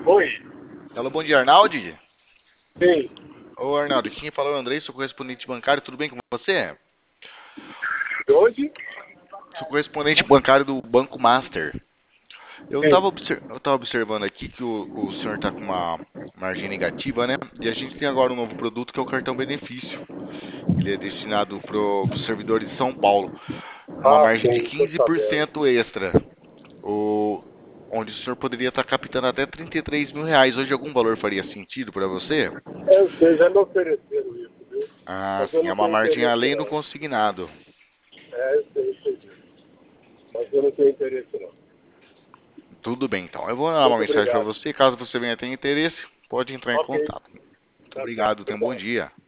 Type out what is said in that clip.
Oi, Alô, bom dia, Arnaldi. sim. Ô, Arnaldo, quem fala é o Andrei, sou correspondente bancário, tudo bem com você? De onde? Sou correspondente bancário do Banco Master. Eu Sim. estava observando aqui que o senhor está com uma margem negativa, né? E a gente tem agora um novo produto que é o cartão benefício. Ele é destinado para os servidores de São Paulo. Uma Ah, margem de sim, estou sabendo. 15% extra. O, onde o senhor poderia estar captando até R$ 33.000. Hoje algum valor faria sentido para você? Eu sei, já me ofereceram isso, viu? Ah, Mas eu sim, é não uma tenho margem interesse além do não. consignado. Eu sei, eu sei disso. Mas eu não tenho interesse não. Tudo bem, então. Eu vou dar uma Muito mensagem para obrigado. você. Caso você venha ter interesse, pode entrar em Ok, contato. Muito tá certo. obrigado. Tenha um bom Obrigado. dia.